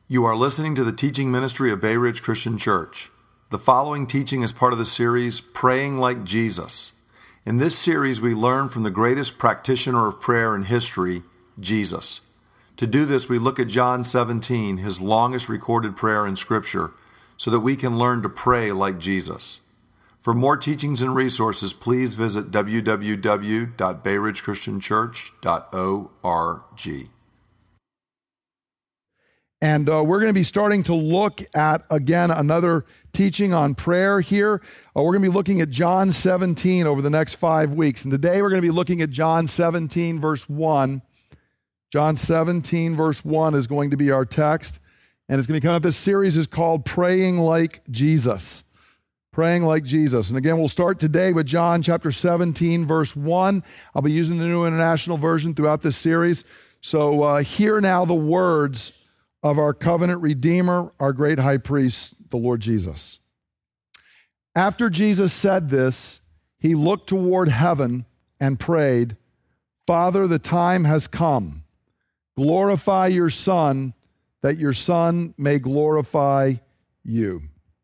You are listening to the teaching ministry of Bay Ridge Christian Church. The following teaching is part of the series, Praying Like Jesus. In this series, we learn from the greatest practitioner of prayer in history, Jesus. To do this, we look at John 17, his longest recorded prayer in Scripture, so that we can learn to pray like Jesus. For more teachings and resources, please visit www.bayridgechristianchurch.org. And we're going to be starting to look at, again, another teaching on prayer here. We're going to be looking at John 17 over the next 5 weeks. And today we're going to be looking at John 17, verse 1. John 17, verse 1 is going to be our text. And it's going to come up. This series is called Praying Like Jesus. Praying Like Jesus. And again, we'll start today with John chapter 17, verse 1. I'll be using the New International Version throughout this series. So hear now the words of our covenant redeemer, our great high priest, the Lord Jesus. After Jesus said this, he looked toward heaven and prayed, Father, the time has come. Glorify your Son, that your Son may glorify you.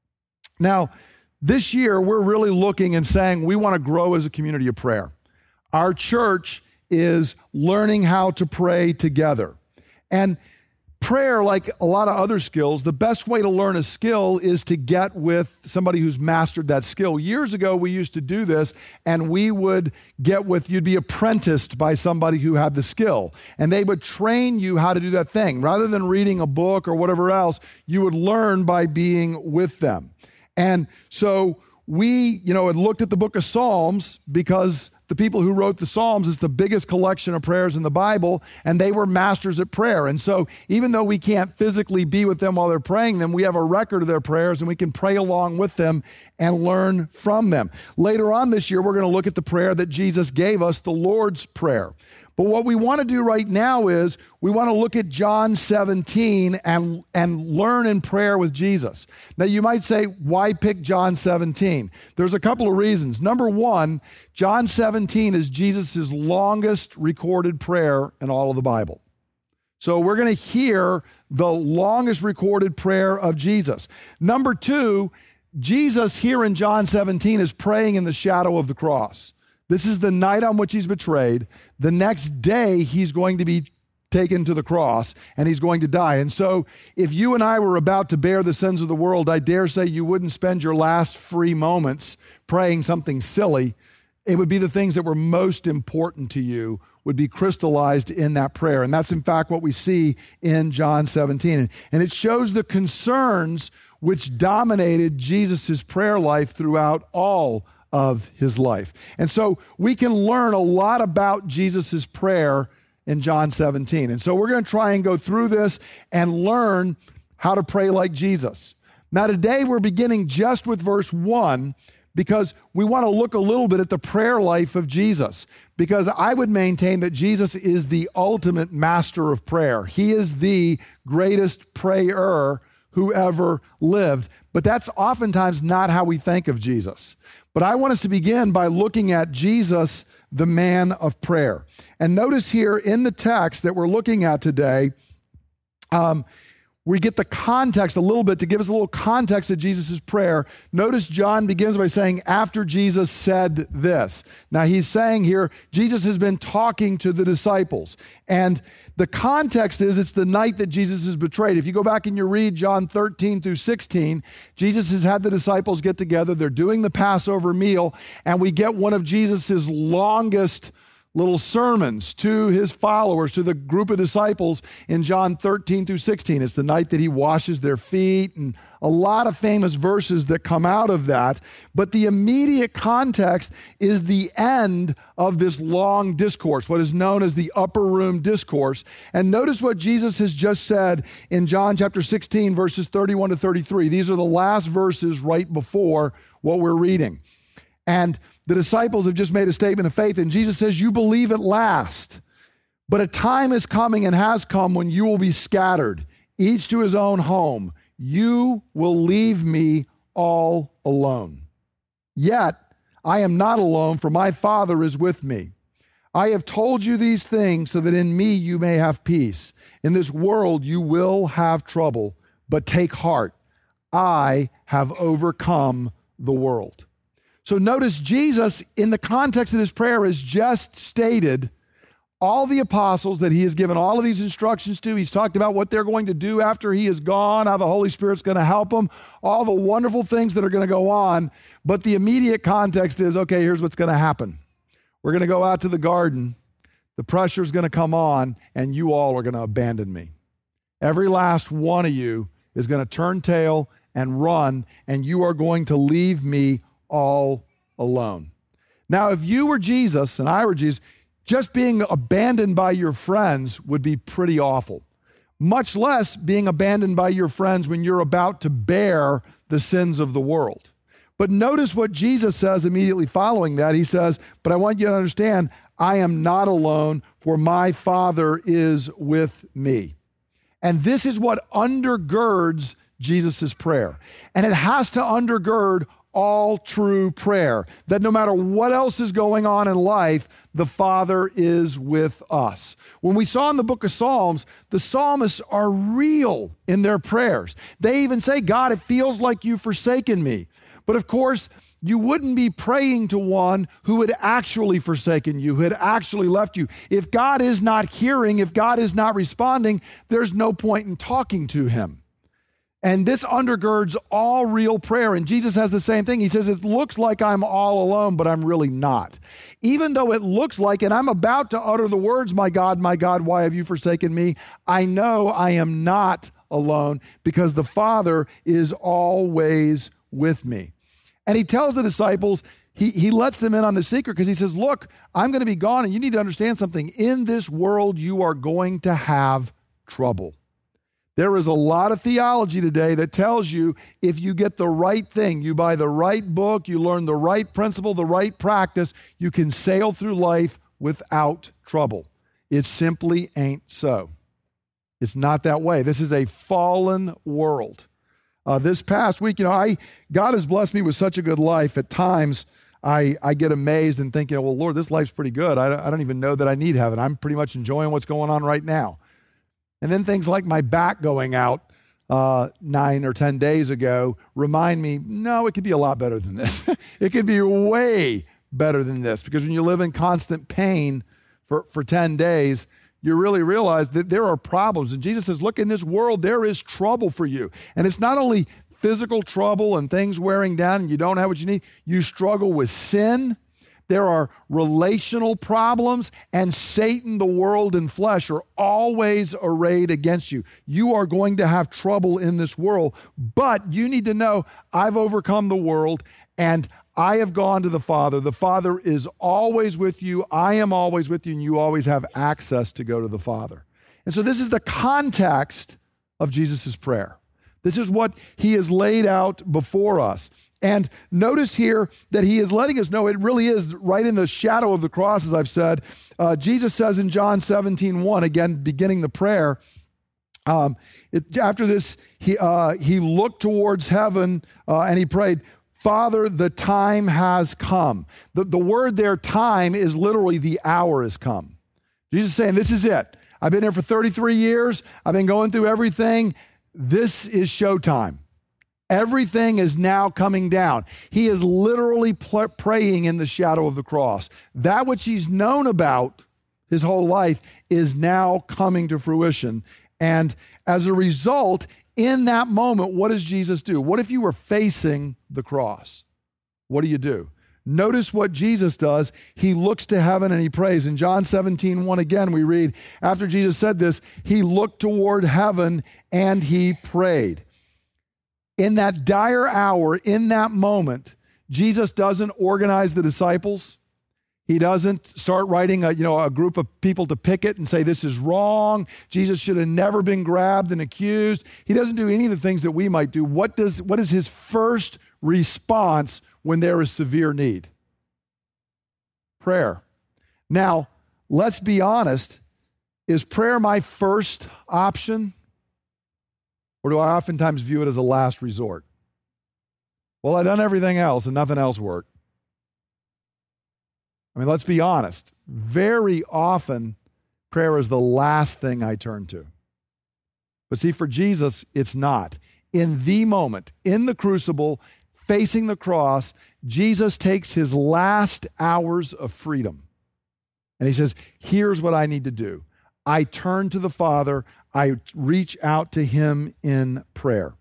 Now, this year, we're really looking and saying we want to grow as a community of prayer. Our church is learning how to pray together. And prayer, like a lot of other skills, the best way to learn a skill is to get with somebody who's mastered that skill. Years ago, we used to do this, and we would you'd be apprenticed by somebody who had the skill, and they would train you how to do that thing. Rather than reading a book or whatever else, you would learn by being with them. And so we, had looked at the book of Psalms because the people who wrote the Psalms is the biggest collection of prayers in the Bible, and they were masters at prayer. And so even though we can't physically be with them while they're praying them, we have a record of their prayers, and we can pray along with them and learn from them. Later on this year, we're going to look at the prayer that Jesus gave us, the Lord's Prayer. But what we want to do right now is we want to look at John 17 and learn in prayer with Jesus. Now, you might say, why pick John 17? There's a couple of reasons. Number one, John 17 is Jesus' longest recorded prayer in all of the Bible. So we're going to hear the longest recorded prayer of Jesus. Number two, Jesus here in John 17 is praying in the shadow of the cross. This is the night on which he's betrayed. The next day, he's going to be taken to the cross, and he's going to die. And so if you and I were about to bear the sins of the world, I dare say you wouldn't spend your last free moments praying something silly. It would be the things that were most important to you would be crystallized in that prayer. And that's, in fact, what we see in John 17. And it shows the concerns which dominated Jesus' prayer life throughout all of his life. And so we can learn a lot about Jesus' prayer in John 17. And so we're going to try and go through this and learn how to pray like Jesus. Now today we're beginning just with verse 1 because we want to look a little bit at the prayer life of Jesus, because I would maintain that Jesus is the ultimate master of prayer. He is the greatest prayer who ever lived. But that's oftentimes not how we think of Jesus. But I want us to begin by looking at Jesus, the man of prayer. And notice here in the text that we're looking at today, we get the context a little bit to give us a little context of Jesus' prayer. Notice John begins by saying, after Jesus said this. Now he's saying here, Jesus has been talking to the disciples. And the context is it's the night that Jesus is betrayed. If you go back and you read John 13 through 16, Jesus has had the disciples get together. They're doing the Passover meal, and we get one of Jesus' longest little sermons to his followers, to the group of disciples in John 13 through 16. It's the night that he washes their feet, and a lot of famous verses that come out of that. But the immediate context is the end of this long discourse, what is known as the upper room discourse. And notice what Jesus has just said in John chapter 16, verses 31 to 33. These are the last verses right before what we're reading. And the disciples have just made a statement of faith, and Jesus says, you believe at last, but a time is coming and has come when you will be scattered, each to his own home. You will leave me all alone. Yet I am not alone, for my Father is with me. I have told you these things so that in me you may have peace. In this world you will have trouble, but take heart. I have overcome the world. So notice Jesus, in the context of his prayer, has just stated all the apostles that he has given all of these instructions to. He's talked about what they're going to do after he is gone, how the Holy Spirit's going to help them, all the wonderful things that are going to go on. But the immediate context is, okay, here's what's going to happen. We're going to go out to the garden. The pressure's going to come on, and you all are going to abandon me. Every last one of you is going to turn tail and run, and you are going to leave me all alone. Now, if you were Jesus and I were Jesus, just being abandoned by your friends would be pretty awful. Much less being abandoned by your friends when you're about to bear the sins of the world. But notice what Jesus says immediately following that. He says, but I want you to understand, I am not alone, for my Father is with me. And this is what undergirds Jesus' prayer. And it has to undergird all true prayer, that no matter what else is going on in life, the Father is with us. When we saw in the book of Psalms, the psalmists are real in their prayers. They even say, God, it feels like you've forsaken me. But of course, you wouldn't be praying to one who had actually forsaken you, who had actually left you. If God is not hearing, if God is not responding, there's no point in talking to him. And this undergirds all real prayer. And Jesus has the same thing. He says, it looks like I'm all alone, but I'm really not. Even though it looks like, and I'm about to utter the words, my God, why have you forsaken me? I know I am not alone because the Father is always with me. And he tells the disciples, he lets them in on the secret because he says, look, I'm going to be gone, and you need to understand something. In this world, you are going to have trouble. There is a lot of theology today that tells you if you get the right thing, you buy the right book, you learn the right principle, the right practice, you can sail through life without trouble. It simply ain't so. It's not that way. This is a fallen world. This past week, God has blessed me with such a good life. At times, I get amazed and think, well, Lord, this life's pretty good. I don't even know that I need heaven. I'm pretty much enjoying what's going on right now. And then things like my back going out 9 or 10 days ago remind me, no, it could be a lot better than this. It could be way better than this, because when you live in constant pain for 10 days, you really realize that there are problems. And Jesus says, look, in this world, there is trouble for you. And it's not only physical trouble and things wearing down and you don't have what you need. You struggle with sin. There are relational problems, and Satan, the world, and flesh are always arrayed against you. You are going to have trouble in this world, but you need to know I've overcome the world, and I have gone to the Father. The Father is always with you. I am always with you, and you always have access to go to the Father. And so this is the context of Jesus' prayer. This is what he has laid out before us. And notice here that he is letting us know it really is right in the shadow of the cross, as I've said. Jesus says in John 17:1, again, beginning the prayer, after this, he looked towards heaven and he prayed, Father, the time has come. The word there, time, is literally the hour has come. Jesus is saying, this is it. I've been here for 33 years. I've been going through everything. This is showtime. Everything is now coming down. He is literally praying in the shadow of the cross. That which he's known about his whole life is now coming to fruition. And as a result, in that moment, what does Jesus do? What if you were facing the cross? What do? Notice what Jesus does. He looks to heaven and he prays. In John 17:1 again, we read, after Jesus said this, he looked toward heaven and he prayed. In that dire hour, in that moment, Jesus doesn't organize the disciples. He doesn't start writing a group of people to picket and say this is wrong. Jesus should have never been grabbed and accused. He doesn't do any of the things that we might do. What is his first response when there is severe need? Prayer. Now, let's be honest. Is prayer my first option? Or do I oftentimes view it as a last resort? Well, I've done everything else and nothing else worked. I mean, let's be honest. very often prayer is the last thing I turn to. But see, for Jesus, it's not. In the moment, in the crucible, facing the cross, Jesus takes his last hours of freedom. And he says, here's what I need to do. I turn to the Father. I reach out to him in prayer.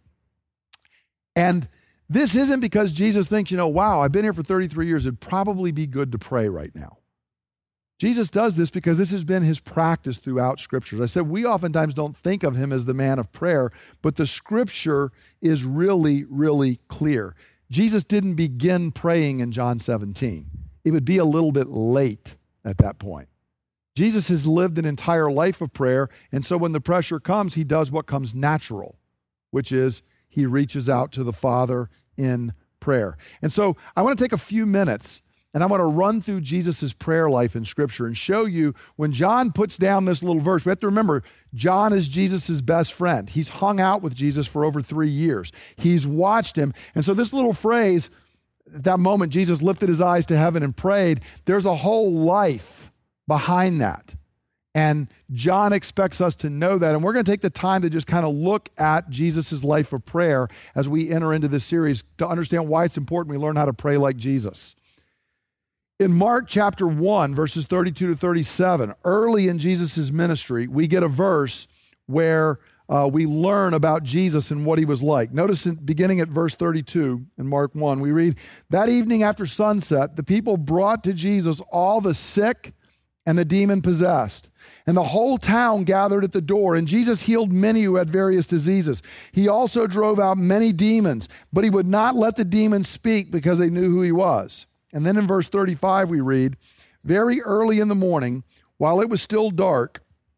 And this isn't because Jesus thinks, wow, I've been here for 33 years. It'd probably be good to pray right now. Jesus does this because this has been his practice throughout Scriptures. I said we oftentimes don't think of him as the man of prayer, but the Scripture is really, really clear. Jesus didn't begin praying in John 17. It would be a little bit late at that point. Jesus has lived an entire life of prayer, and so when the pressure comes, he does what comes natural, which is he reaches out to the Father in prayer. And so I want to take a few minutes and I want to run through Jesus' prayer life in Scripture and show you when John puts down this little verse. We have to remember, John is Jesus' best friend. He's hung out with Jesus for over 3 years. He's watched him. And so this little phrase, at that moment, Jesus lifted his eyes to heaven and prayed, there's a whole life behind that. And John expects us to know that. And we're going to take the time to just kind of look at Jesus' life of prayer as we enter into this series to understand why it's important we learn how to pray like Jesus. In Mark chapter 1, verses 32 to 37, early in Jesus' ministry, we get a verse where we learn about Jesus and what he was like. Notice beginning at verse 32 in Mark 1, we read, that evening after sunset, the people brought to Jesus all the sick and the demon-possessed. And the whole town gathered at the door, and Jesus healed many who had various diseases. He also drove out many demons, but he would not let the demons speak because they knew who he was. And then in verse 35 we read, very early in the morning, while it was still dark,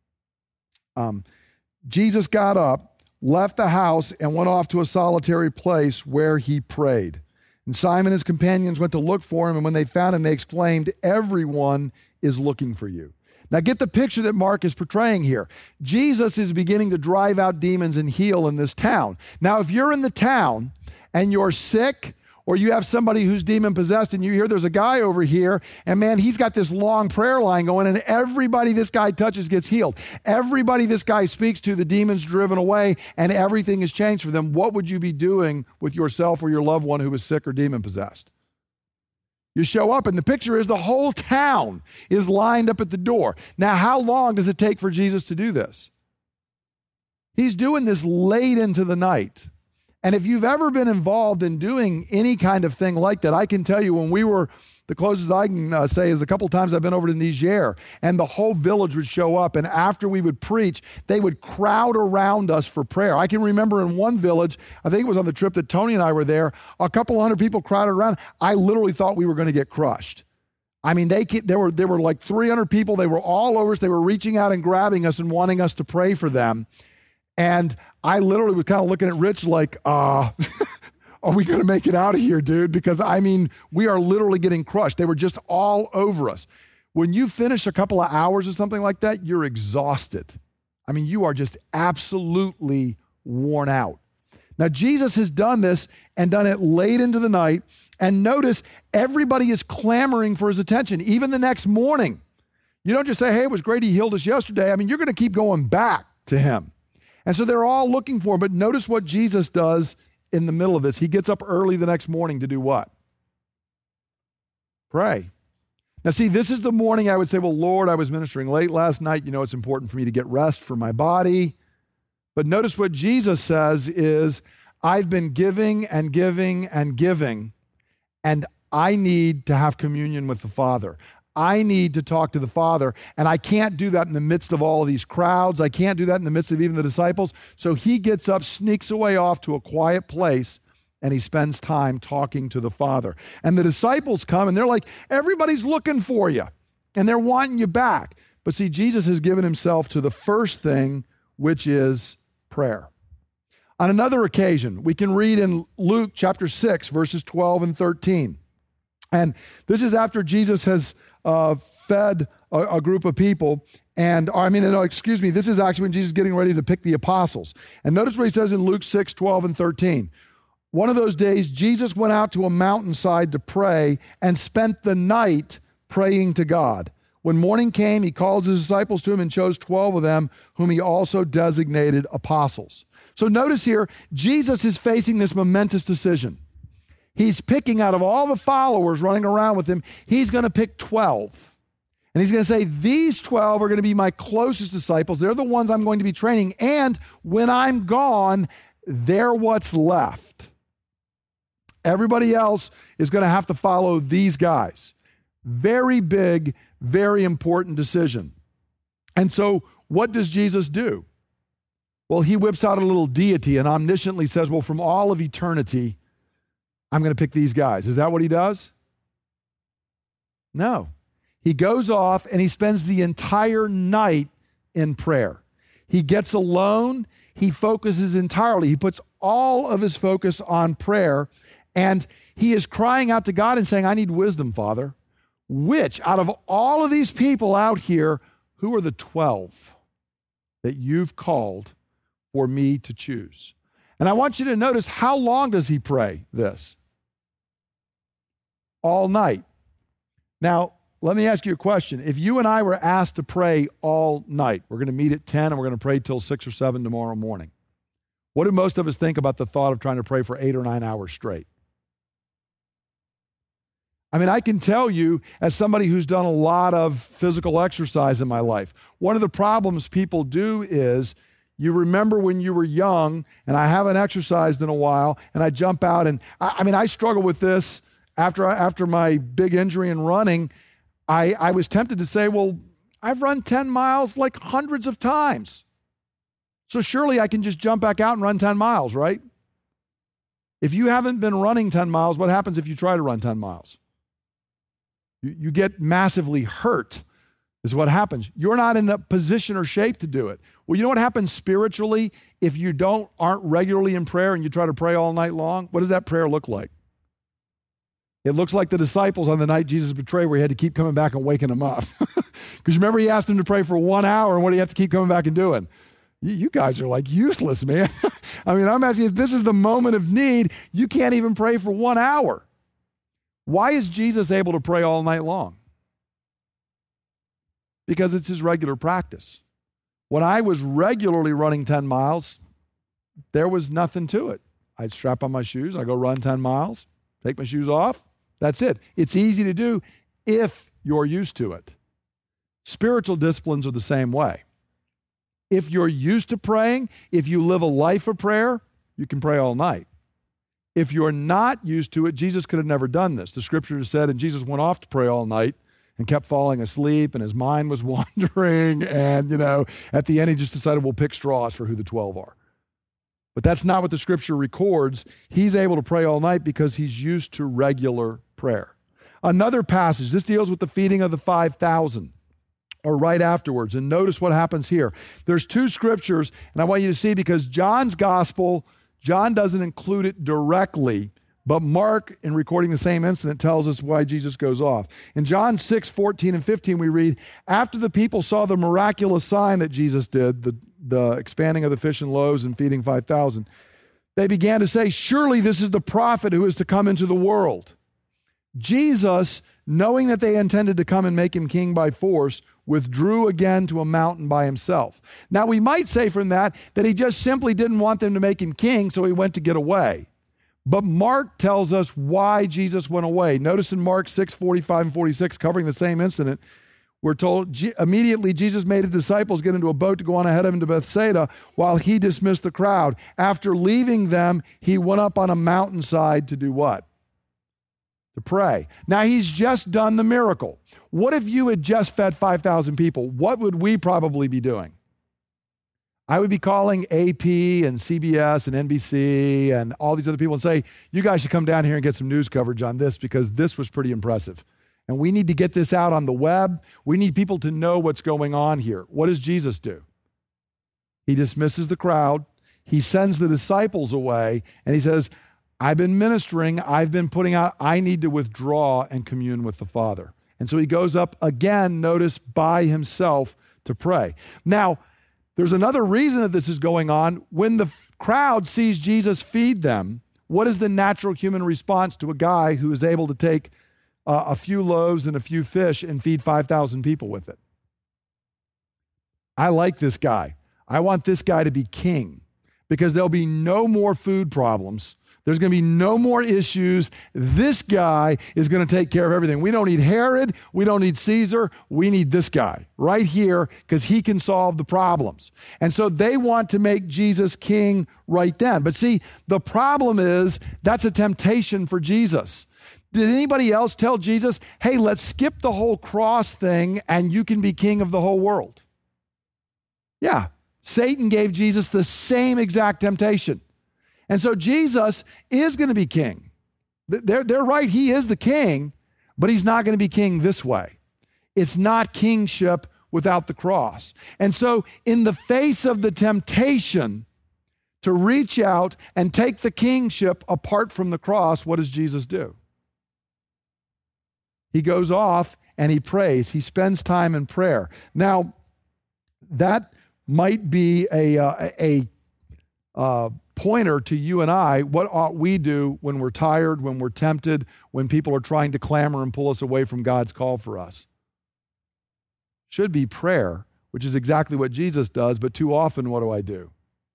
Jesus got up, left the house, and went off to a solitary place where he prayed. And Simon and his companions went to look for him, and when they found him, they exclaimed, everyone is looking for you. Now get the picture that Mark is portraying here. Jesus is beginning to drive out demons and heal in this town. Now, if you're in the town and you're sick, or you have somebody who's demon-possessed and you hear there's a guy over here, and man, he's got this long prayer line going, and everybody this guy touches gets healed. Everybody this guy speaks to, the demon's driven away, and everything has changed for them. What would you be doing with yourself or your loved one who was sick or demon-possessed? You show up, and the picture is the whole town is lined up at the door. Now, how long does it take for Jesus to do this? He's doing this late into the night. And if you've ever been involved in doing any kind of thing like that, I can tell you when we were, the closest I can say is a couple times I've been over to Niger, and the whole village would show up, and after we would preach, they would crowd around us for prayer. I can remember in one village, I think it was on the trip that Tony and I were there, a couple hundred people crowded around. I literally thought we were going to get crushed. I mean, there were like 300 people. They were all over us. They were reaching out and grabbing us and wanting us to pray for them. And I literally was kind of looking at Rich like, are we going to make it out of here, dude? Because, I mean, we are literally getting crushed. They were just all over us. When you finish a couple of hours or something like that, you're exhausted. I mean, you are just absolutely worn out. Now, Jesus has done this and done it late into the night. And notice, everybody is clamoring for his attention, even the next morning. You don't just say, hey, it was great he healed us yesterday. I mean, you're going to keep going back to him. And so they're all looking for him. But notice what Jesus does in the middle of this. He gets up early the next morning to do what? Pray. Now, see, this is the morning I would say, well, Lord, I was ministering late last night. You know, it's important for me to get rest for my body. But notice what Jesus says is, I've been giving and giving and giving, and I need to have communion with the Father. I need to talk to the Father, and I can't do that in the midst of all of these crowds. I can't do that in the midst of even the disciples. So he gets up, sneaks away off to a quiet place, and he spends time talking to the Father. And the disciples come, and they're like, everybody's looking for you, and they're wanting you back. But see, Jesus has given himself to the first thing, which is prayer. On another occasion, we can read in Luke chapter 6, verses 12 and 13. And this is after Jesus has fed a group of people. This is actually when Jesus is getting ready to pick the apostles. And notice what he says in Luke 6, 12 and 13. One of those days, Jesus went out to a mountainside to pray and spent the night praying to God. When morning came, he called his disciples to him and chose 12 of them, whom he also designated apostles. So notice here, Jesus is facing this momentous decision. He's picking out of all the followers running around with him, he's going to pick 12. And he's going to say, these 12 are going to be my closest disciples. They're the ones I'm going to be training. And when I'm gone, they're what's left. Everybody else is going to have to follow these guys. Very big, very important decision. And so what does Jesus do? Well, he whips out a little deity and omnisciently says, well, from all of eternity, I'm going to pick these guys. Is that what he does? No. He goes off and he spends the entire night in prayer. He gets alone. He focuses entirely. He puts all of his focus on prayer, and he is crying out to God and saying, I need wisdom, Father. Which, out of all of these people out here, who are the 12 that you've called for me to choose? And I want you to notice, how long does he pray this? All night. Now, let me ask you a question. If you and I were asked to pray all night, we're going to meet at 10 and we're going to pray till 6 or 7 tomorrow morning. What do most of us think about the thought of trying to pray for 8 or 9 hours straight? I mean, I can tell you, as somebody who's done a lot of physical exercise in my life, one of the problems people do is you remember when you were young, and I haven't exercised in a while, and I jump out, and I struggle with this after my big injury in running. I was tempted to say, well, I've run 10 miles like hundreds of times. So surely I can just jump back out and run 10 miles, right? If you haven't been running 10 miles, what happens if you try to run 10 miles? You get massively hurt is what happens. You're not in a position or shape to do it. Well, you know what happens spiritually if you aren't regularly in prayer and you try to pray all night long? What does that prayer look like? It looks like the disciples on the night Jesus betrayed, where he had to keep coming back and waking them up. Because remember, he asked them to pray for 1 hour, and what do you have to keep coming back and doing? You guys are like useless, man. I mean, I'm asking, if this is the moment of need, you can't even pray for 1 hour. Why is Jesus able to pray all night long? Because it's his regular practice. When I was regularly running 10 miles, there was nothing to it. I'd strap on my shoes, I'd go run 10 miles, take my shoes off. That's it. It's easy to do if you're used to it. Spiritual disciplines are the same way. If you're used to praying, if you live a life of prayer, you can pray all night. If you're not used to it, Jesus could have never done this. The scripture said, and Jesus went off to pray all night and kept falling asleep, and his mind was wandering, and, at the end he just decided, we'll pick straws for who the 12 are. But that's not what the scripture records. He's able to pray all night because he's used to regular prayer. Another passage, this deals with the feeding of the 5,000, or right afterwards, and notice what happens here. There's two scriptures, and I want you to see, because John's gospel, John doesn't include it directly, but Mark, in recording the same incident, tells us why Jesus goes off. In John 6:14 and 15, we read, after the people saw the miraculous sign that Jesus did, the expanding of the fish and loaves and feeding 5,000, they began to say, surely this is the prophet who is to come into the world. Jesus, knowing that they intended to come and make him king by force, withdrew again to a mountain by himself. Now, we might say from that he just simply didn't want them to make him king, so he went to get away. But Mark tells us why Jesus went away. Notice in Mark 6:45 and 46, covering the same incident, we're told, immediately Jesus made his disciples get into a boat to go on ahead of him to Bethsaida while he dismissed the crowd. After leaving them, he went up on a mountainside to do what? To pray. Now, he's just done the miracle. What if you had just fed 5,000 people? What would we probably be doing? I would be calling AP and CBS and NBC and all these other people and say, you guys should come down here and get some news coverage on this, because this was pretty impressive. And we need to get this out on the web. We need people to know what's going on here. What does Jesus do? He dismisses the crowd. He sends the disciples away, and he says, I've been ministering. I've been putting out, I need to withdraw and commune with the Father. And so he goes up again, notice, by himself to pray. Now, there's another reason that this is going on. When the crowd sees Jesus feed them, what is the natural human response to a guy who is able to take a few loaves and a few fish and feed 5,000 people with it. I like this guy. I want this guy to be king because there'll be no more food problems. There's going to be no more issues. This guy is going to take care of everything. We don't need Herod. We don't need Caesar. We need this guy right here because he can solve the problems. And so they want to make Jesus king right then. But see, the problem is that's a temptation for Jesus. Did anybody else tell Jesus, hey, let's skip the whole cross thing and you can be king of the whole world? Yeah, Satan gave Jesus the same exact temptation. And so Jesus is going to be king. They're right, he is the king, but he's not going to be king this way. It's not kingship without the cross. And so in the face of the temptation to reach out and take the kingship apart from the cross, what does Jesus do? He goes off and he prays. He spends time in prayer. Now, that might be a pointer to you and I. What ought we do when we're tired, when we're tempted, when people are trying to clamor and pull us away from God's call for us? Should be prayer, which is exactly what Jesus does, but too often what do?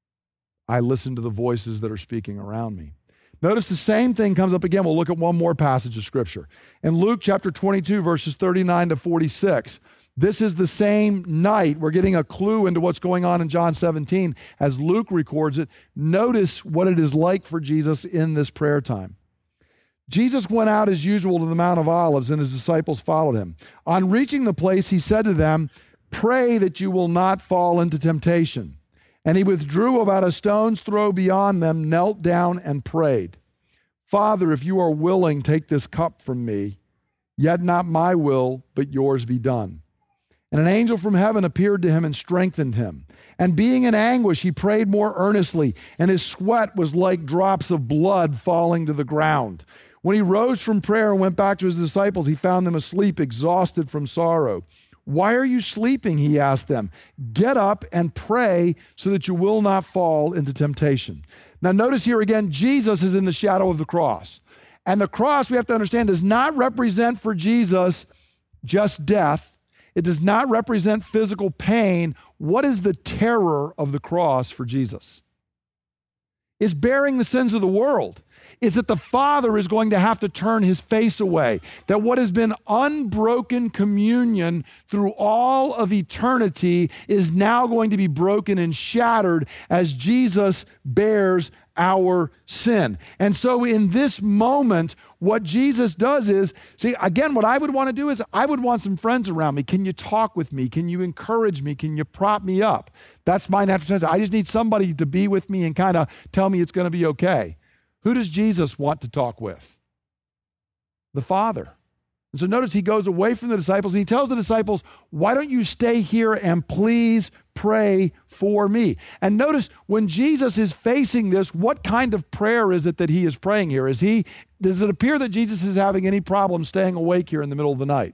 I listen to the voices that are speaking around me. Notice the same thing comes up again. We'll look at one more passage of Scripture. In Luke chapter 22, verses 39 to 46, this is the same night. We're getting a clue into what's going on in John 17 as Luke records it. Notice what it is like for Jesus in this prayer time. Jesus went out as usual to the Mount of Olives, and his disciples followed him. On reaching the place, he said to them, "Pray that you will not fall into temptation." And he withdrew about a stone's throw beyond them, knelt down and prayed, "Father, if you are willing, take this cup from me, yet not my will, but yours be done." And an angel from heaven appeared to him and strengthened him. And being in anguish, he prayed more earnestly, and his sweat was like drops of blood falling to the ground. When he rose from prayer and went back to his disciples, he found them asleep, exhausted from sorrow. "Why are you sleeping?" he asked them. "Get up and pray so that you will not fall into temptation." Now notice here again, Jesus is in the shadow of the cross. And the cross, we have to understand, does not represent for Jesus just death. It does not represent physical pain. What is the terror of the cross for Jesus? It's bearing the sins of the world. It's that the Father is going to have to turn his face away. That what has been unbroken communion through all of eternity is now going to be broken and shattered as Jesus bears our sin. And so in this moment, what Jesus does is, see, again, what I would want to do is I would want some friends around me. Can you talk with me? Can you encourage me? Can you prop me up? That's my natural tendency. I just need somebody to be with me and kind of tell me it's going to be okay. Who does Jesus want to talk with? The Father. And so notice he goes away from the disciples and he tells the disciples, "Why don't you stay here and please pray for me?" And notice when Jesus is facing this, what kind of prayer is it that he is praying here? Does it appear that Jesus is having any problem staying awake here in the middle of the night?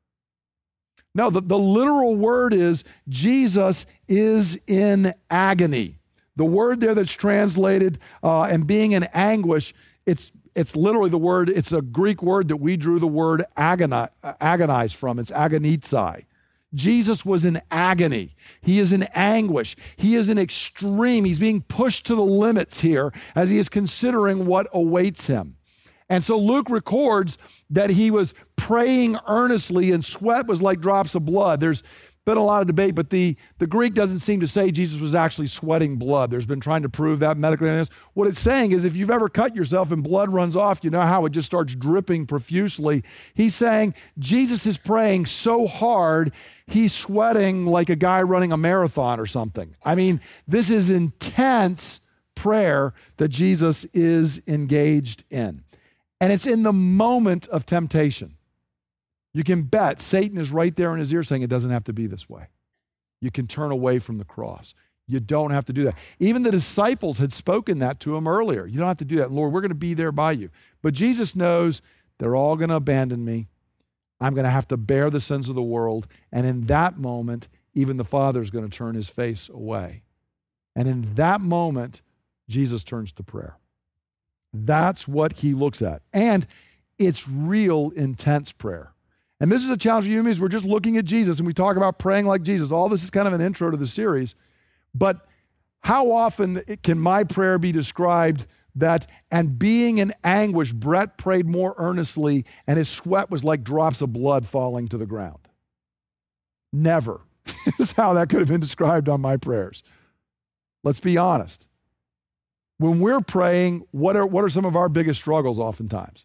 No, the literal word is Jesus is in agony. The word there that's translated and being in anguish, it's literally the word, it's a Greek word that we drew the word agonize from. It's agonizai. Jesus was in agony. He is in anguish. He is in extreme. He's being pushed to the limits here as he is considering what awaits him. And so Luke records that he was praying earnestly and sweat was like drops of blood. There's been a lot of debate, but the Greek doesn't seem to say Jesus was actually sweating blood. There's been trying to prove that medically. What it's saying is if you've ever cut yourself and blood runs off, you know how it just starts dripping profusely. He's saying Jesus is praying so hard, he's sweating like a guy running a marathon or something. I mean, this is intense prayer that Jesus is engaged in. And it's in the moment of temptation. You can bet Satan is right there in his ear saying it doesn't have to be this way. You can turn away from the cross. You don't have to do that. Even the disciples had spoken that to him earlier. You don't have to do that. Lord, we're going to be there by you. But Jesus knows they're all going to abandon me. I'm going to have to bear the sins of the world. And in that moment, even the Father is going to turn his face away. And in that moment, Jesus turns to prayer. That's what he looks at. And It's real intense prayer. And this is a challenge for you and me as we're just looking at Jesus and we talk about praying like Jesus. All this is kind of an intro to the series. But how often can my prayer be described that, and being in anguish, Brett prayed more earnestly and his sweat was like drops of blood falling to the ground? Never is how that could have been described on my prayers. Let's be honest. When we're praying, what are some of our biggest struggles oftentimes?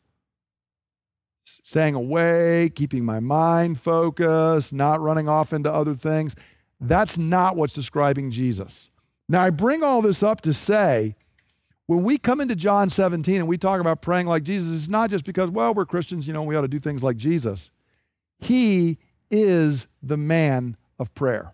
Staying awake, keeping my mind focused, not running off into other things. That's not what's describing Jesus. Now, I bring all this up to say, when we come into John 17 and we talk about praying like Jesus, it's not just because, well, we're Christians, we ought to do things like Jesus. He is the man of prayer.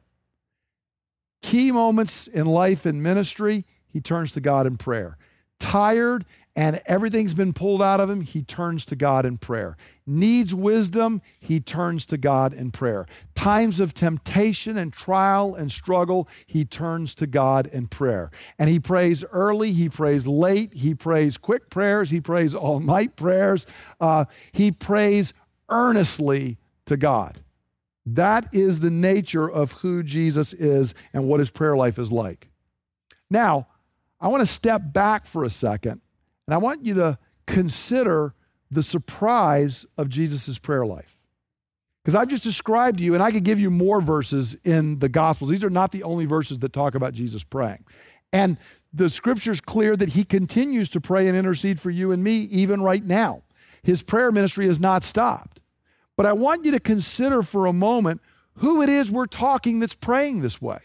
Key moments in life and ministry, he turns to God in prayer. Tired and everything's been pulled out of him, he turns to God in prayer. Needs wisdom, he turns to God in prayer. Times of temptation and trial and struggle, he turns to God in prayer. And he prays early, he prays late, he prays quick prayers, he prays all-night prayers. He prays earnestly to God. That is the nature of who Jesus is and what his prayer life is like. Now, I want to step back for a second, and I want you to consider the surprise of Jesus' prayer life. Because I've just described to you, and I could give you more verses in the Gospels. These are not the only verses that talk about Jesus praying. And the Scripture's clear that he continues to pray and intercede for you and me even right now. His prayer ministry has not stopped. But I want you to consider for a moment who it is we're talking that's praying this way.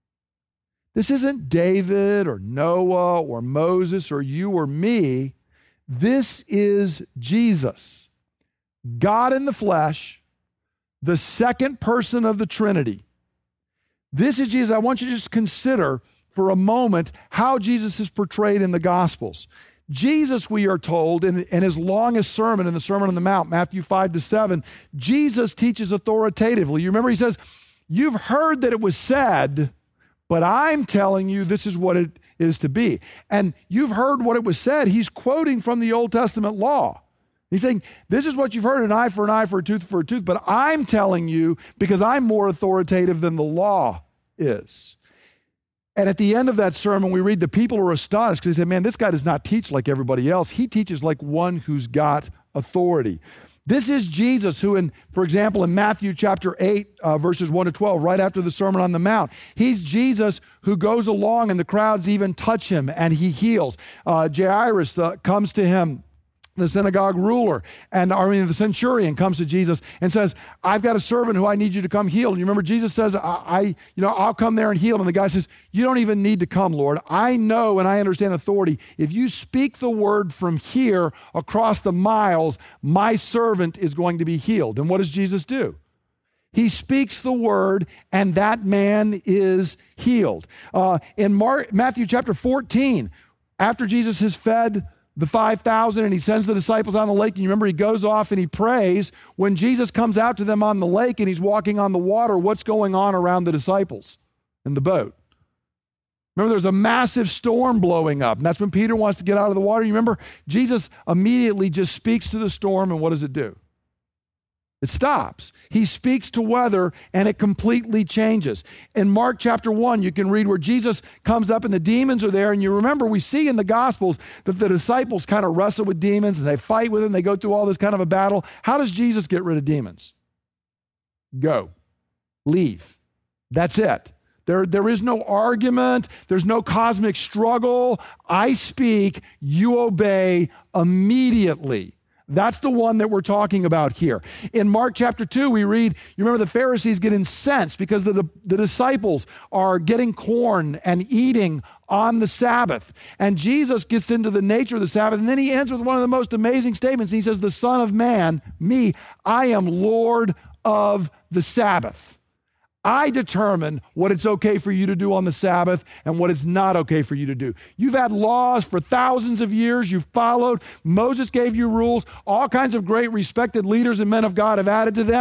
This isn't David or Noah or Moses or you or me. This is Jesus, God in the flesh, the second person of the Trinity. This is Jesus. I want you to just consider for a moment how Jesus is portrayed in the Gospels. Jesus, we are told, in his longest sermon, in the Sermon on the Mount, Matthew 5-7, Jesus teaches authoritatively. You remember he says, you've heard that it was said, but I'm telling you this is what it is to be. And you've heard what it was said. He's quoting from the Old Testament law. He's saying, this is what you've heard, an eye for a tooth for a tooth, but I'm telling you because I'm more authoritative than the law is. And at the end of that sermon, we read the people are astonished because they say, man, this guy does not teach like everybody else. He teaches like one who's got authority. This is Jesus who, for example, in Matthew chapter 8, verses 1-12, right after the Sermon on the Mount, he's Jesus who goes along and the crowds even touch him and he heals. Jairus comes to him, the synagogue ruler, the centurion comes to Jesus and says, I've got a servant who I need you to come heal. And you remember Jesus says, I'll come there and heal him. And the guy says, you don't even need to come, Lord. I know and I understand authority. If you speak the word from here across the miles, my servant is going to be healed. And what does Jesus do? He speaks the word and that man is healed. In Matthew chapter 14, after Jesus has fed the 5,000 and he sends the disciples on the lake. And you remember he goes off and he prays. When Jesus comes out to them on the lake and he's walking on the water, what's going on around the disciples in the boat? Remember there's a massive storm blowing up and that's when Peter wants to get out of the water. You remember Jesus immediately just speaks to the storm and what does it do? It stops. He speaks to weather and it completely changes. In Mark chapter 1, you can read where Jesus comes up and the demons are there. And you remember we see in the Gospels that the disciples kind of wrestle with demons and they fight with them. They go through all this kind of a battle. How does Jesus get rid of demons? Go. Leave. That's it. There is no argument. There's no cosmic struggle. I speak, you obey immediately. That's the one that we're talking about here. In Mark chapter 2, we read, you remember the Pharisees get incensed because the disciples are getting corn and eating on the Sabbath. And Jesus gets into the nature of the Sabbath, and then he ends with one of the most amazing statements. He says, the Son of Man, me, I am Lord of the Sabbath. I determine what it's okay for you to do on the Sabbath and what it's not okay for you to do. You've had laws for thousands of years. You've followed. Moses gave you rules. All kinds of great respected leaders and men of God have added to them.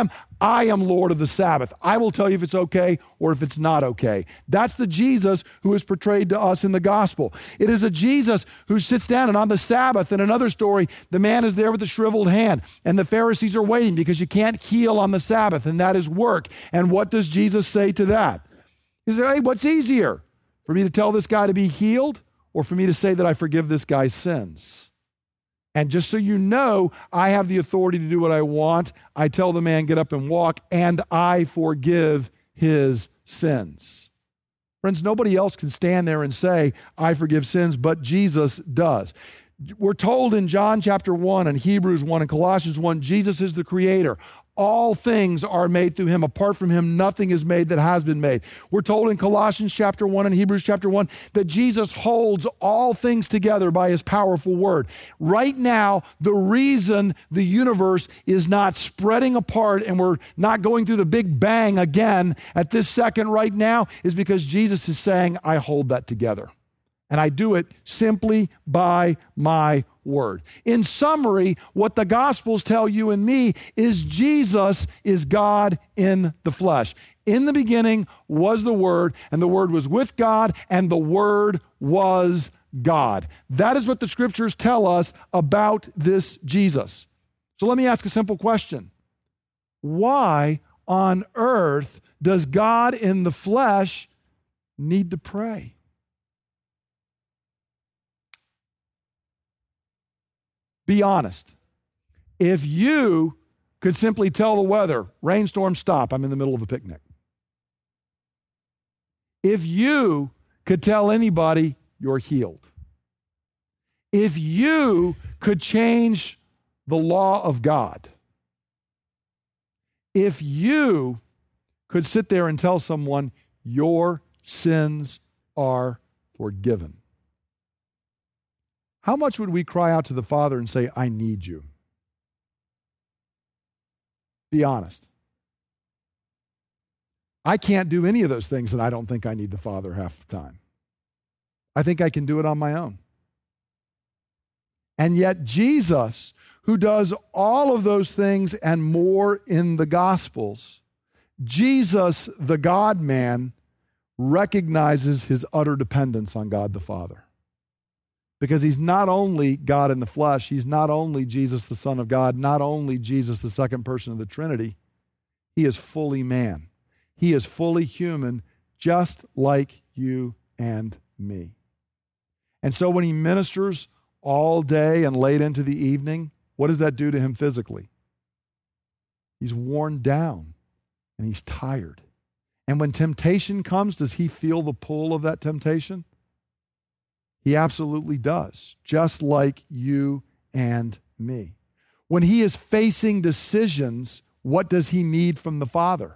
I am Lord of the Sabbath. I will tell you if it's okay or if it's not okay. That's the Jesus who is portrayed to us in the gospel. It is a Jesus who sits down, and on the Sabbath, in another story, the man is there with a shriveled hand, and the Pharisees are waiting because you can't heal on the Sabbath, and that is work. And what does Jesus say to that? He says, hey, what's easier? For me to tell this guy to be healed, or for me to say that I forgive this guy's sins? And just so you know, I have the authority to do what I want. I tell the man, get up and walk, and I forgive his sins. Friends, nobody else can stand there and say, I forgive sins, but Jesus does. We're told in John chapter 1 and Hebrews 1 and Colossians 1, Jesus is the creator. All things are made through him. Apart from him, nothing is made that has been made. We're told in Colossians chapter 1 and Hebrews chapter 1 that Jesus holds all things together by his powerful word. Right now, the reason the universe is not spreading apart and we're not going through the big bang again at this second right now is because Jesus is saying, I hold that together. And I do it simply by my word. In summary, what the Gospels tell you and me is Jesus is God in the flesh. In the beginning was the Word, and the Word was with God, and the Word was God. That is what the Scriptures tell us about this Jesus. So let me ask a simple question. Why on earth does God in the flesh need to pray? Be honest. If you could simply tell the weather, rainstorm, stop, I'm in the middle of a picnic. If you could tell anybody you're healed. If you could change the law of God. If you could sit there and tell someone your sins are forgiven. How much would we cry out to the Father and say, I need you? Be honest. I can't do any of those things, and I don't think I need the Father half the time. I think I can do it on my own. And yet Jesus, who does all of those things and more in the Gospels, Jesus, the God-man, recognizes his utter dependence on God the Father. Because he's not only God in the flesh, he's not only Jesus, the Son of God, not only Jesus, the second person of the Trinity, he is fully man. He is fully human, just like you and me. And so when he ministers all day and late into the evening, what does that do to him physically? He's worn down and he's tired. And when temptation comes, does he feel the pull of that temptation? He absolutely does, just like you and me. When he is facing decisions, what does he need from the Father?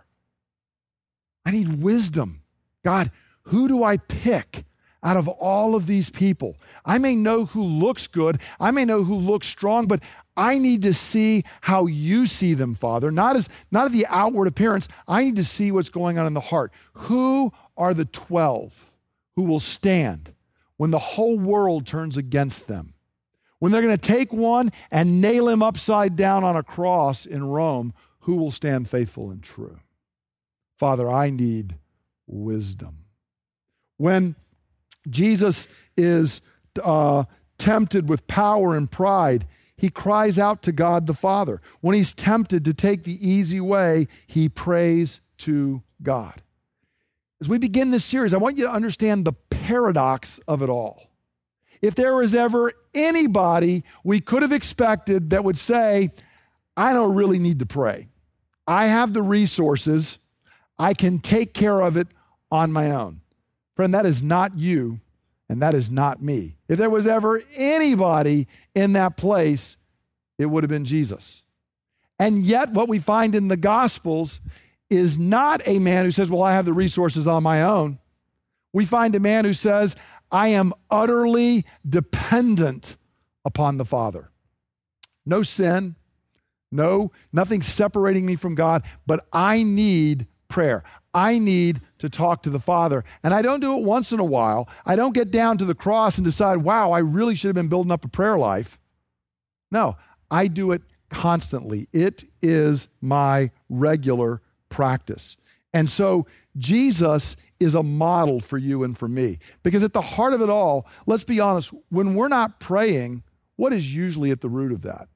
I need wisdom. God, who do I pick out of all of these people? I may know who looks good. I may know who looks strong, but I need to see how you see them, Father. Not at the outward appearance. I need to see what's going on in the heart. Who are the 12 who will stand when the whole world turns against them? When they're going to take one and nail him upside down on a cross in Rome, who will stand faithful and true? Father, I need wisdom. When Jesus is tempted with power and pride, he cries out to God the Father. When he's tempted to take the easy way, he prays to God. As we begin this series, I want you to understand the paradox of it all. If there was ever anybody we could have expected that would say, I don't really need to pray. I have the resources. I can take care of it on my own. Friend, that is not you, and that is not me. If there was ever anybody in that place, it would have been Jesus. And yet what we find in the Gospels is not a man who says, well, I have the resources on my own. We find a man who says, I am utterly dependent upon the Father. No sin, nothing separating me from God, but I need prayer. I need to talk to the Father. And I don't do it once in a while. I don't get down to the cross and decide, wow, I really should have been building up a prayer life. No, I do it constantly. It is my regular practice. And so Jesus is a model for you and for me. Because at the heart of it all, let's be honest, when we're not praying, what is usually at the root of that?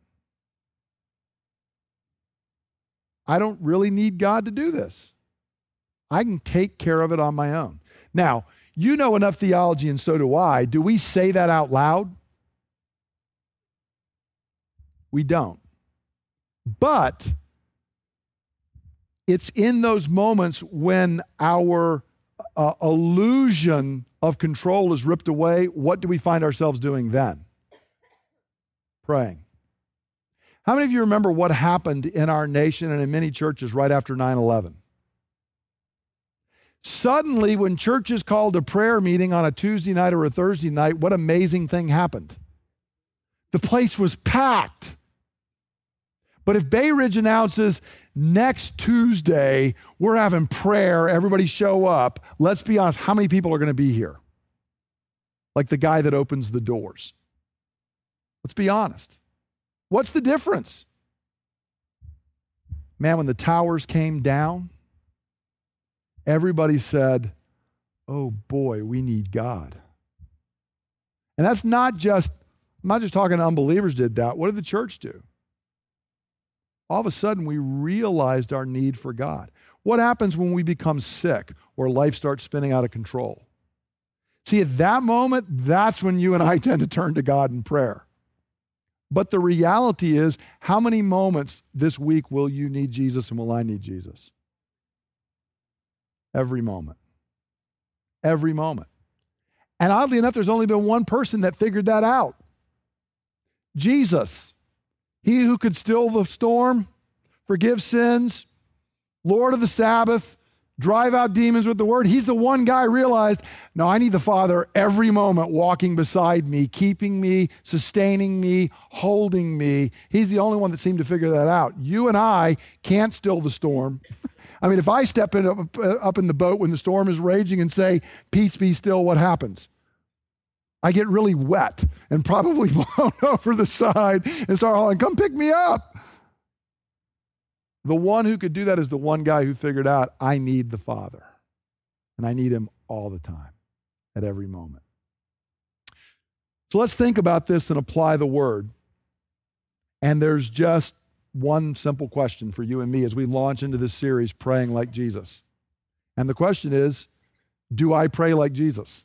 I don't really need God to do this. I can take care of it on my own. Now, you know enough theology, and so do I. Do we say that out loud? We don't. But it's in those moments when our illusion of control is ripped away. What do we find ourselves doing then? Praying. How many of you remember what happened in our nation and in many churches right after 9/11? Suddenly, when churches called a prayer meeting on a Tuesday night or a Thursday night, what amazing thing happened? The place was packed. But if Bay Ridge announces next Tuesday, we're having prayer, everybody show up, let's be honest, how many people are going to be here? Like the guy that opens the doors. Let's be honest. What's the difference? Man, when the towers came down, everybody said, oh boy, we need God. And that's I'm not just talking unbelievers did that. What did the church do? All of a sudden, we realized our need for God. What happens when we become sick or life starts spinning out of control? See, at that moment, that's when you and I tend to turn to God in prayer. But the reality is, how many moments this week will you need Jesus and will I need Jesus? Every moment. Every moment. And oddly enough, there's only been one person that figured that out. Jesus. He who could still the storm, forgive sins, Lord of the Sabbath, drive out demons with the word. He's the one guy realized, no, I need the Father every moment walking beside me, keeping me, sustaining me, holding me. He's the only one that seemed to figure that out. You and I can't still the storm. I mean, if I step up in the boat when the storm is raging and say, peace be still, what happens? I get really wet and probably blown over the side and start hollering, come pick me up. The one who could do that is the one guy who figured out, I need the Father. And I need him all the time, at every moment. So let's think about this and apply the word. And there's just one simple question for you and me as we launch into this series, Praying Like Jesus. And the question is, do I pray like Jesus?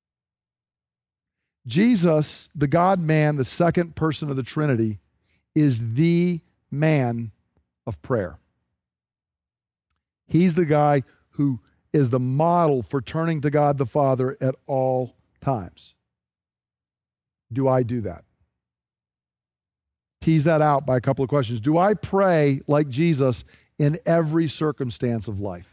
Jesus, the God-man, the second person of the Trinity, is the man of prayer. He's the guy who is the model for turning to God the Father at all times. Do I do that? Tease that out by a couple of questions. Do I pray like Jesus in every circumstance of life?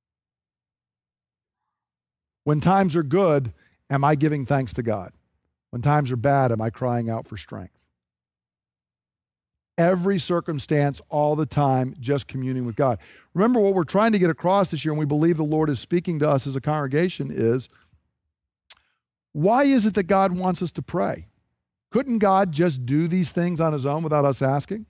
When times are good, am I giving thanks to God? When times are bad, am I crying out for strength? Every circumstance, all the time, just communing with God. Remember, what we're trying to get across this year, and we believe the Lord is speaking to us as a congregation, is why is it that God wants us to pray? Couldn't God just do these things on his own without us asking?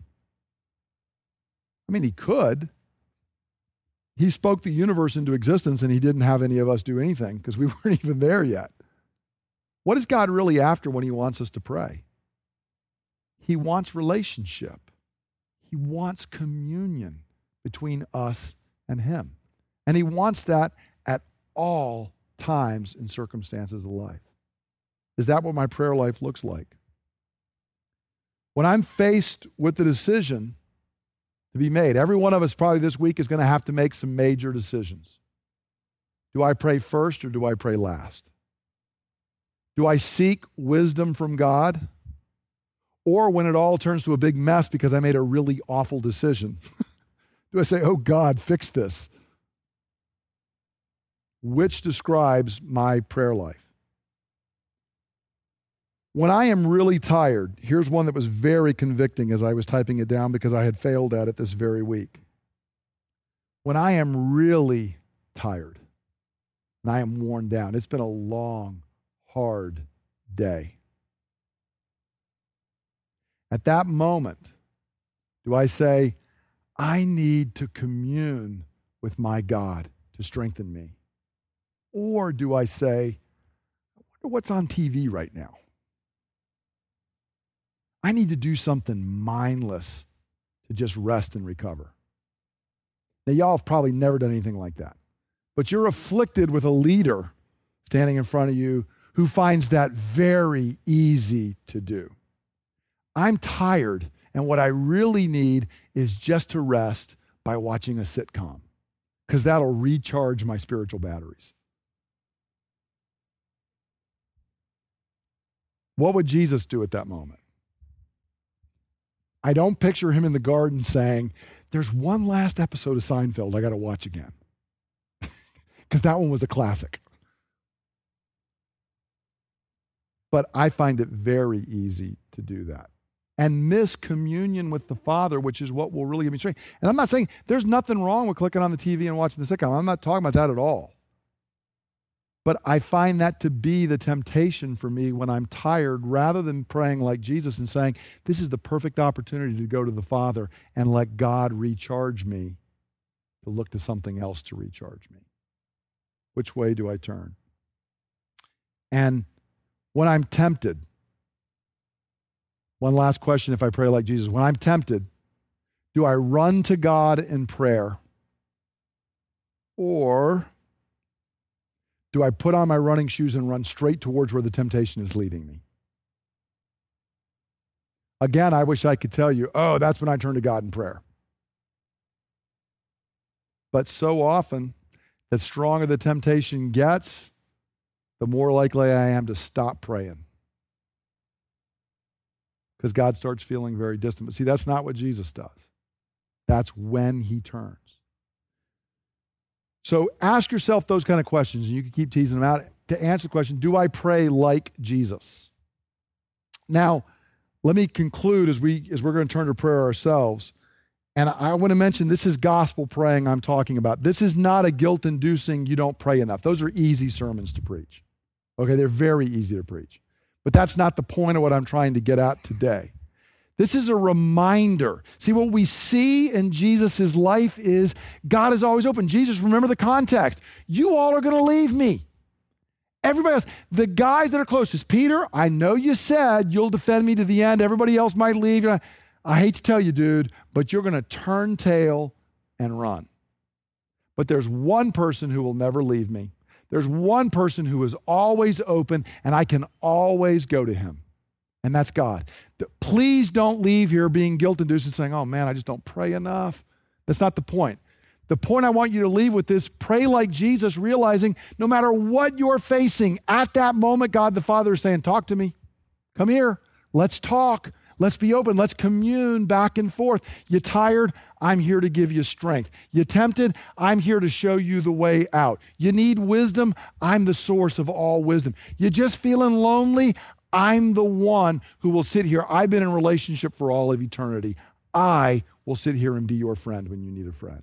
I mean, he could. He spoke the universe into existence, and he didn't have any of us do anything because we weren't even there yet. What is God really after when he wants us to pray? He wants relationship. He wants communion between us and him. And he wants that at all times and circumstances of life. Is that what my prayer life looks like? When I'm faced with the decision to be made, every one of us probably this week is going to have to make some major decisions. Do I pray first or do I pray last? Do I seek wisdom from God? Or when it all turns to a big mess because I made a really awful decision, do I say, oh God, fix this? Which describes my prayer life? When I am really tired, here's one that was very convicting as I was typing it down because I had failed at it this very week. When I am really tired and I am worn down, it's been a long, hard day. At that moment, do I say, I need to commune with my God to strengthen me? Or do I say, I wonder what's on TV right now? I need to do something mindless to just rest and recover. Now, y'all have probably never done anything like that. But you're afflicted with a leader standing in front of you who finds that very easy to do. I'm tired, and what I really need is just to rest by watching a sitcom, because that'll recharge my spiritual batteries. What would Jesus do at that moment? I don't picture him in the garden saying, there's one last episode of Seinfeld I got to watch again. Because that one was a classic. But I find it very easy to do that and miss communion with the Father, which is what will really give me strength. And I'm not saying there's nothing wrong with clicking on the TV and watching the sitcom. I'm not talking about that at all. But I find that to be the temptation for me when I'm tired, rather than praying like Jesus and saying, this is the perfect opportunity to go to the Father and let God recharge me, to look to something else to recharge me. Which way do I turn? And when I'm tempted, one last question if I pray like Jesus. When I'm tempted, do I run to God in prayer? Or do I put on my running shoes and run straight towards where the temptation is leading me? Again, I wish I could tell you, oh, that's when I turn to God in prayer. But so often, the stronger the temptation gets, the more likely I am to stop praying. Because God starts feeling very distant. But see, that's not what Jesus does. That's when he turns. So ask yourself those kind of questions, and you can keep teasing them out to answer the question, do I pray like Jesus? Now, let me conclude as we're going to turn to prayer ourselves. And I want to mention this is gospel praying I'm talking about. This is not a guilt-inducing, you don't pray enough. Those are easy sermons to preach. Okay, they're very easy to preach. But that's not the point of what I'm trying to get at today. This is a reminder. See, what we see in Jesus' life is God is always open. Jesus, remember the context. You all are going to leave me. Everybody else, the guys that are closest, Peter, I know you said you'll defend me to the end. Everybody else might leave. I hate to tell you, dude, but you're going to turn tail and run. But there's one person who will never leave me. There's one person who is always open, and I can always go to him. And that's God. Please don't leave here being guilt-induced and saying, oh man, I just don't pray enough. That's not the point. The point I want you to leave with is pray like Jesus, realizing no matter what you're facing, at that moment, God the Father is saying, talk to me. Come here. Let's talk. Let's be open. Let's commune back and forth. You tired? I'm here to give you strength. You tempted? I'm here to show you the way out. You need wisdom? I'm the source of all wisdom. You just feeling lonely? I'm the one who will sit here. I've been in a relationship for all of eternity. I will sit here and be your friend when you need a friend.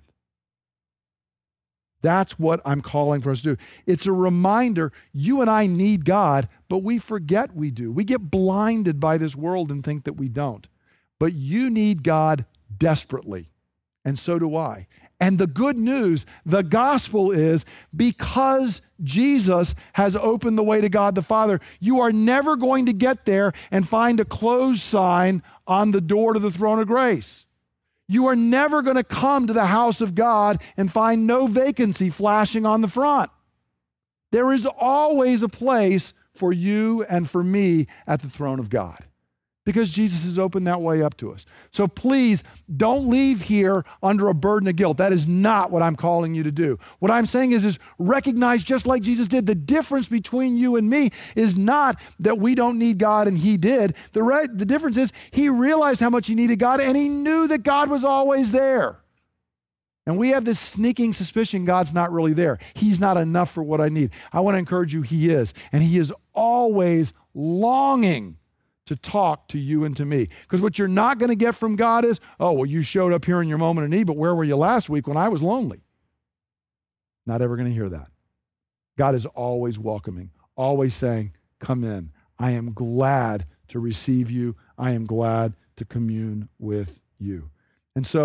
That's what I'm calling for us to do. It's a reminder, you and I need God, but we forget we do. We get blinded by this world and think that we don't. But you need God desperately, and so do I. And the good news, the gospel is, because Jesus has opened the way to God the Father, you are never going to get there and find a closed sign on the door to the throne of grace. You are never going to come to the house of God and find no vacancy flashing on the front. There is always a place for you and for me at the throne of God, because Jesus has opened that way up to us. So please don't leave here under a burden of guilt. That is not what I'm calling you to do. What I'm saying is recognize, just like Jesus did, the difference between you and me is not that we don't need God and he did. The difference is he realized how much he needed God, and he knew that God was always there. And we have this sneaking suspicion God's not really there. He's not enough for what I need. I want to encourage you, he is. And he is always longing to talk to you and to me. Because what you're not going to get from God is, oh, well, you showed up here in your moment of need, but where were you last week when I was lonely? Not ever going to hear that. God is always welcoming, always saying, come in. I am glad to receive you. I am glad to commune with you. And so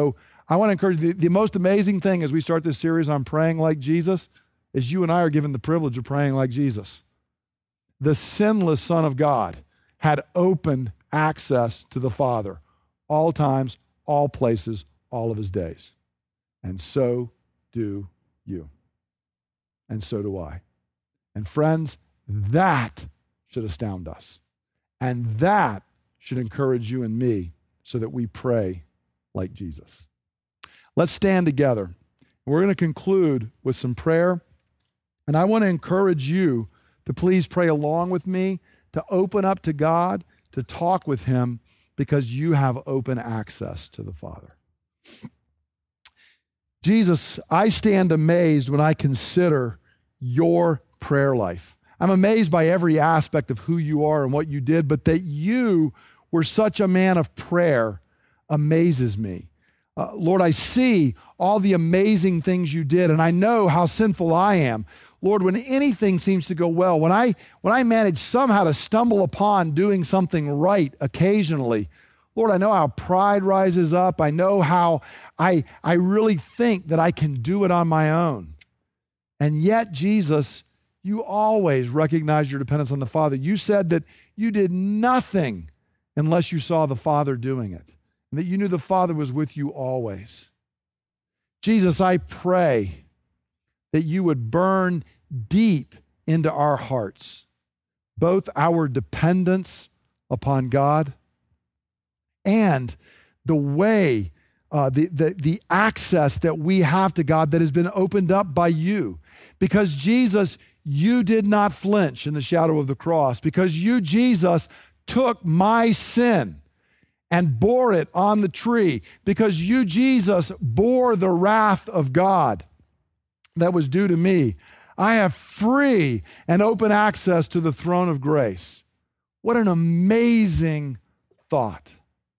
I want to encourage you, the most amazing thing as we start this series on praying like Jesus is you and I are given the privilege of praying like Jesus. The sinless Son of God had open access to the Father all times, all places, all of his days. And so do you. And so do I. And friends, that should astound us. And that should encourage you and me so that we pray like Jesus. Let's stand together. We're going to conclude with some prayer. And I want to encourage you to please pray along with me, to open up to God, to talk with him, because you have open access to the Father. Jesus, I stand amazed when I consider your prayer life. I'm amazed by every aspect of who you are and what you did, but that you were such a man of prayer amazes me. Lord, I see all the amazing things you did, and I know how sinful I am. Lord, when anything seems to go well, when I manage somehow to stumble upon doing something right occasionally, Lord, I know how pride rises up. I know how I really think that I can do it on my own. And yet, Jesus, you always recognize your dependence on the Father. You said that you did nothing unless you saw the Father doing it, and that you knew the Father was with you always. Jesus, I pray that you would burn deep into our hearts, both our dependence upon God and the way, the access that we have to God that has been opened up by you. Because Jesus, you did not flinch in the shadow of the cross. Because you, Jesus, took my sin and bore it on the tree. Because you, Jesus, bore the wrath of God that was due to me. I have free and open access to the throne of grace. What an amazing thought.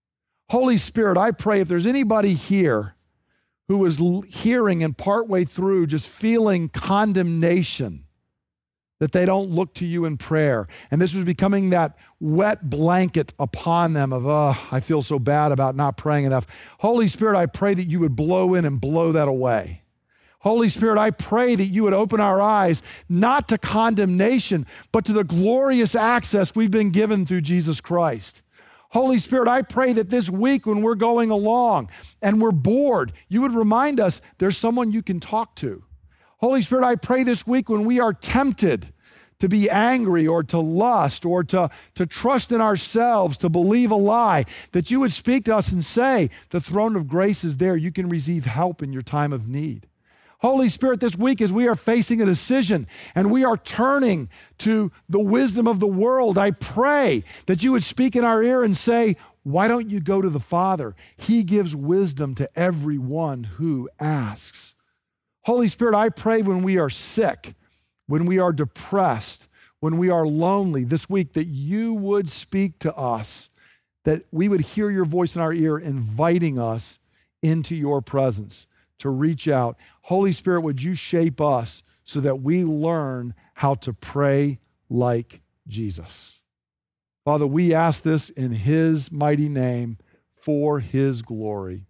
Holy Spirit, I pray if there's anybody here who is hearing and partway through just feeling condemnation, that they don't look to you in prayer, and this was becoming that wet blanket upon them of, I feel so bad about not praying enough. Holy Spirit, I pray that you would blow in and blow that away. Holy Spirit, I pray that you would open our eyes, not to condemnation, but to the glorious access we've been given through Jesus Christ. Holy Spirit, I pray that this week when we're going along and we're bored, you would remind us there's someone you can talk to. Holy Spirit, I pray this week when we are tempted to be angry or to lust or to trust in ourselves, to believe a lie, that you would speak to us and say, the throne of grace is there. You can receive help in your time of need. Holy Spirit, this week as we are facing a decision and we are turning to the wisdom of the world, I pray that you would speak in our ear and say, why don't you go to the Father? He gives wisdom to everyone who asks. Holy Spirit, I pray when we are sick, when we are depressed, when we are lonely this week, that you would speak to us, that we would hear your voice in our ear inviting us into your presence to reach out. Holy Spirit, would you shape us so that we learn how to pray like Jesus? Father, we ask this in his mighty name for his glory.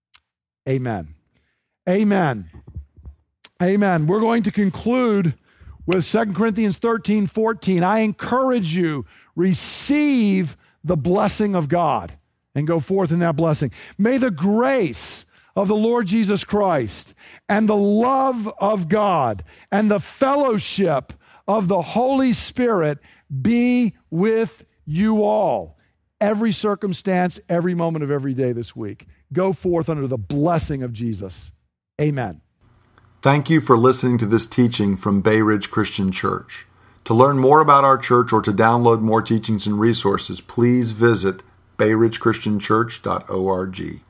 Amen. Amen. Amen. We're going to conclude with 2 Corinthians 13:14. I encourage you, receive the blessing of God and go forth in that blessing. May the grace of the Lord Jesus Christ and the love of God and the fellowship of the Holy Spirit be with you all, every circumstance, every moment of every day this week. Go forth under the blessing of Jesus. Amen. Thank you for listening to this teaching from Bay Ridge Christian Church. To learn more about our church or to download more teachings and resources, please visit bayridgechristianchurch.org.